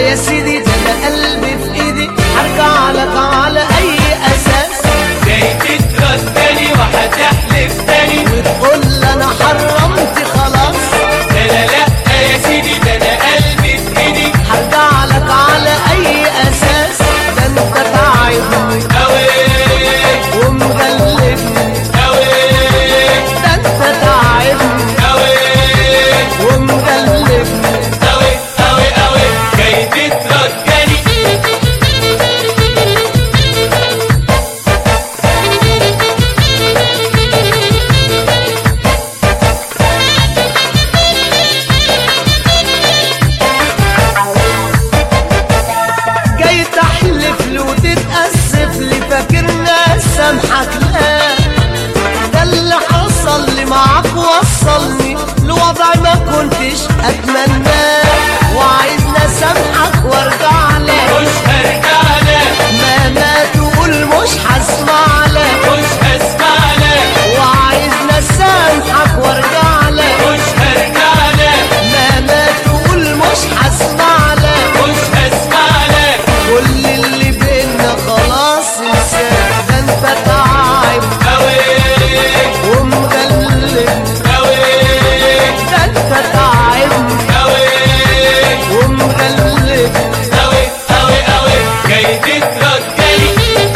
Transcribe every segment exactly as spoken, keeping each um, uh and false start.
يا سيدي ده انا قلبي في ايدي، هرجع لك على اي اساس. جاي تتردني وهتحلف تاني وتقول لي انا حرمت خلاص. لا لا لا يا سيدي ده انا قلبي في ايدي، هرجع لك على اي اساس. ده انت تعبني اوي ومغلبني اوي، ده انت تعبني اوي ومغلبني. اوي اوي اوي جاي تتردني. جاي تحلف لي وتتأسف لي، فاكرنا سامحك؟ لا ده اللي حصل لي معاك وصلني لوضع ما كنتش اتمناه، وعايزني اسامحك وارجع لك. مش هرجع لك مهما تقول مش هسمع لك، مش هسمع لك، وعايزني اسامحك وارجع لك. مش هرجع لك مهما تقول مش هسمع لك. مش هسمع لك. كل اللي بينا خلاص انساه. ده انت تعب اوي ومغلب، اوي ده انت تعبني اوي ومغلب. اوي اوي اوي جاي تتردني.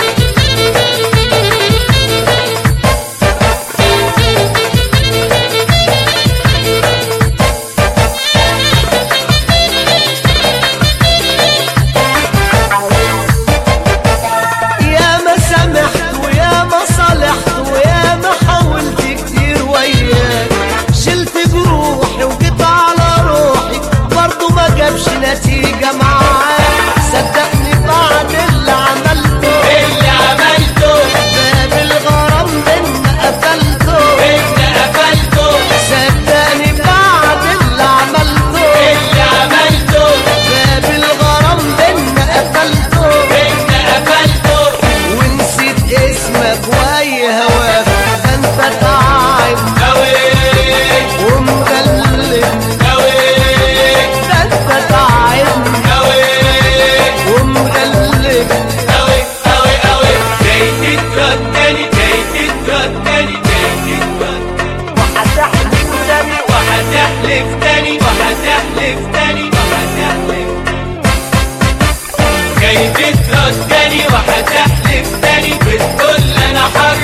يا ما سامحت ويا ما صالحت ويا ما حاولت كتير وياك، شلت جروحي وجيت على روحي برضو ما جابش نتيجة معاك. صدقني بعد اللي عملته اللي عملته باب الغرام بينا قفلته. انت قفلته، صدقني بعد اللي عملته اللي عملته باب الغرام بينا قفلته. انت قفلته. ونسيت اسمك واي هواك. ده انت تعب اوي ومغلب، اوي ده انت تعبني اوي ومغلب. اوي اوي اوي جاي تتردني، جاي تتردني، جاي تتردني. وهتحلف تاني وهتحلف تاني وهتحلف تاني وهتحلف. جاي تتردني وهتحلف تاني، بتقول انا حر